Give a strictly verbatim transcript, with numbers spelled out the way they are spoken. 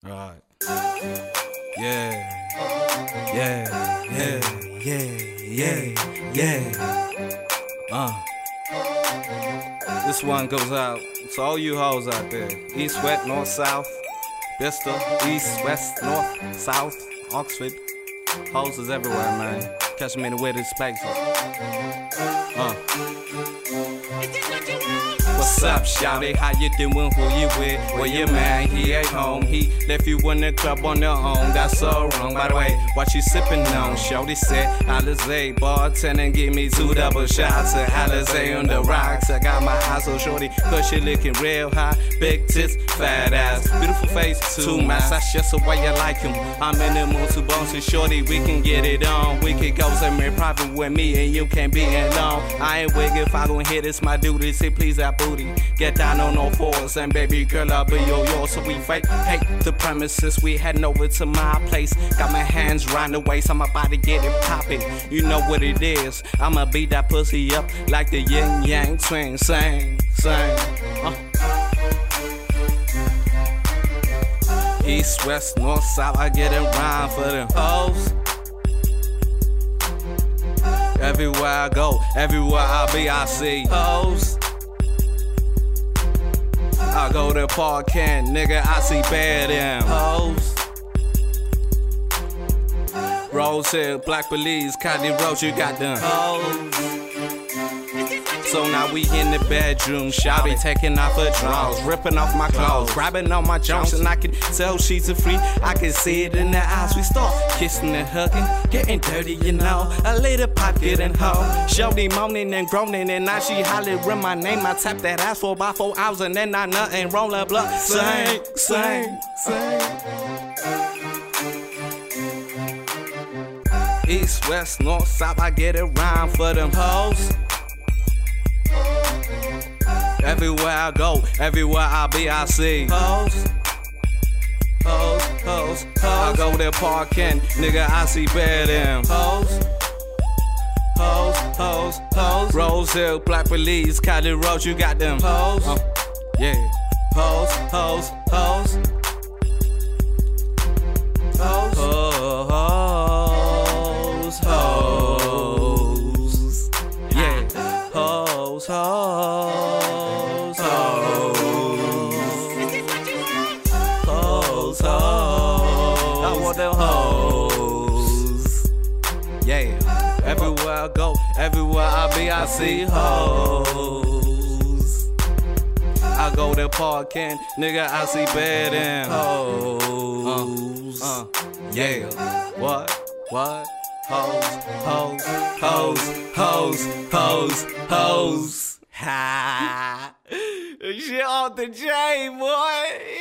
Alright. Yeah. Yeah. Yeah. Yeah. Yeah. Yeah. Uh. This one goes out to all you hoes out there. East, west, north, south. Bristol, east, west, north, south, Oxford. Hoes is everywhere, man. Catch them in the weirdest places. Uh. What's up, shawty? How you doing? Who you with? Well, your man, he ain't home. He left you in the club on your own. That's so wrong. By the way, what you sipping on? Shawty said, Alizé, bartender, give me two double shots of Alizé on the rocks. I got my eyes so shorty, cause she looking real hot. Big tits, fat ass, beautiful face, two mass. That's just the way you like him. I'm in the mood to bounce with shorty. We can get it on. We can go somewhere private with me and you can't be alone. I ain't wig if I gon' hit, it's my duty. Say please that booty. Get down on all fours and baby girl I'll be yo yo. So we fake hate the premises. We heading over to my place. Got my hands round the waist. I'm about to get it poppin'. You know what it is. I'ma beat that pussy up like the yin yang twin. Sing, sing. Uh. East, west, north, south. I get it round for them hoes. Everywhere I go, everywhere I be, I see hoes. I go to Parkland, nigga, I see bad in hoes. Rose Hill, Black Belize, County Road, you got them hoes. So now we in the bedroom, shawty taking off her drawers, ripping off my clothes, grabbing on my joints, and I can tell she's a freak. I can see it in her eyes. We start kissing and hugging, getting dirty, you know. A little pop getting home, shawty moaning and groaning, and now she hollering my name. I tap that ass for about four hours, and then I nut and roll her blood. Sing, sing, sing. East, west, north, south, I get it round for them hoes. Everywhere I go, everywhere I be, I see hoes, hoes, hoes, hoes. I go to Parkland, nigga, I see bad in hoes, hoes, hoes, hoes. Rose Hill, Black Belize, County Road, you got them hoes. Uh, yeah, hoes, hoes, hoes, hoes, hoes, hoes. Yeah, hoes, hoes. I want them hoes. Yeah, everywhere I go, everywhere I be, I see hoes. I go to Parkland, nigga, I see bad and hoes. Uh, uh, yeah, what, what? Hoes, hoes, hoes, hoes, hoes, hoes. Ha! Shit off the chain, boy.